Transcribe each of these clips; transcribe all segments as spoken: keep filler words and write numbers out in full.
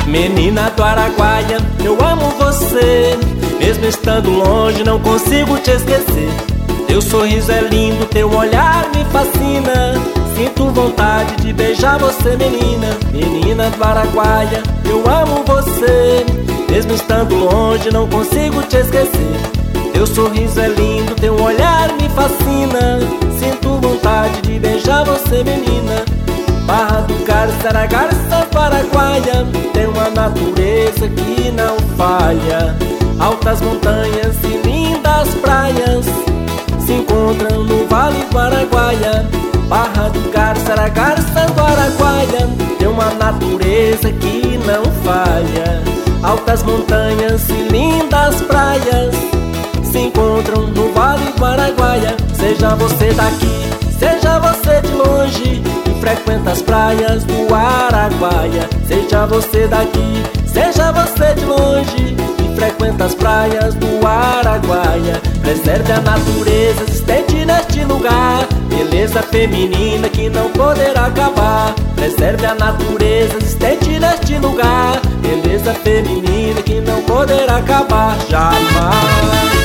Menina do Araguaia, eu amo você. Mesmo estando longe, não consigo te esquecer. Teu sorriso é lindo, teu olhar me fascina. Sinto vontade de beijar você, menina. Menina do Araguaia, eu amo você. Mesmo estando longe, não consigo te esquecer. Teu sorriso é lindo, teu olhar me fascina. Sinto vontade de beijar você, menina. Barra do Garça, Garça do Araguaia, tem uma natureza que não falha. Altas montanhas e lindas praias se encontram no Vale do Araguaia. Barra do Garça, Garça do Araguaia, tem uma natureza que não falha. Altas montanhas e lindas praias se encontram no Vale do Araguaia. Seja você daqui, seja você de longe, que frequenta as praias do Araguaia. Seja você daqui, seja você de longe, que frequenta as praias do Araguaia. Preserve a natureza existente neste lugar, beleza feminina que não poderá acabar. Preserve a natureza existente neste lugar, beleza feminina que não poderá acabar jamais.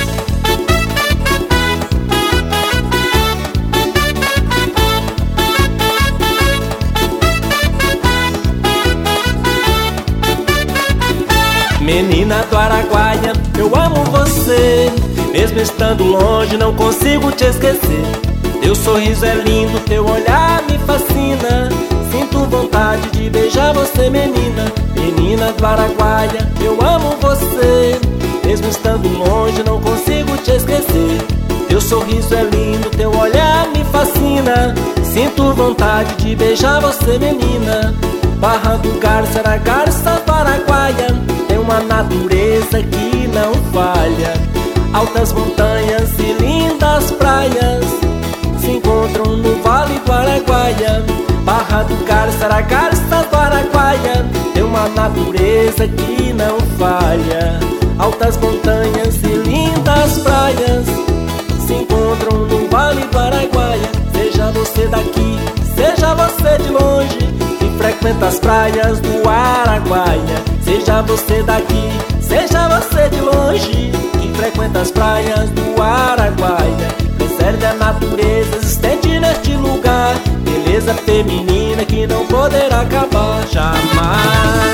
Menina do Araguaia, eu amo você. Mesmo estando longe, não consigo te esquecer. Teu sorriso é lindo, teu olhar me fascina. Sinto vontade de beijar você, menina. Menina do Araguaia, eu amo você. Mesmo estando longe, não consigo te esquecer. Teu sorriso é lindo, teu olhar me fascina. Sinto vontade de beijar você, menina. Barra do Garça, Garça do Araguaia, tem uma natureza que não falha. Altas montanhas e lindas praias se encontram no Vale do Araguaia. Barra do Garça, Garça do Araguaia, tem uma natureza que não falha. Altas montanhas e lindas praias se encontram no Vale do Araguaia. Seja você daqui, seja você de longe, que frequenta as praias do Araguaia. Seja você daqui, seja você de longe, que frequenta as praias do Araguaia. Preserve a natureza existente neste lugar, beleza feminina que não poderá acabar jamais.